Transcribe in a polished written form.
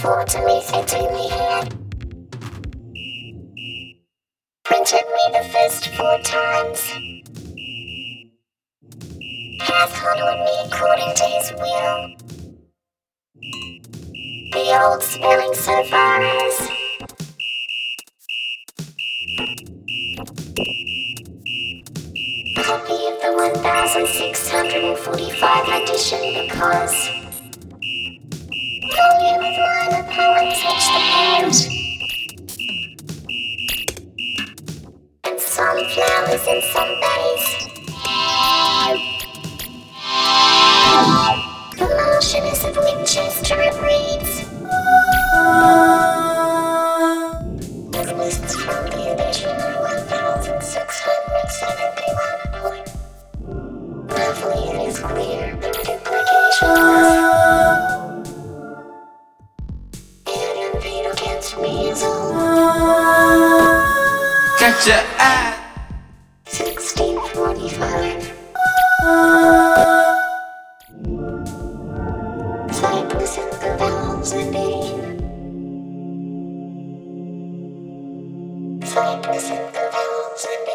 4 to me, fit in the head. Printed me the first 4 times. Hath honored me according to his will. The old spelling so far as copy of the 1645 edition because volume of minor poems which the poet and sunflowers in some days. The Marchioness of Winchester it reads. It lists from the edition 1671. Roughly it is clear the duplication and indeed against me is all. Gotcha at 1645. Cypress and the vowels and Cypress and the vowels and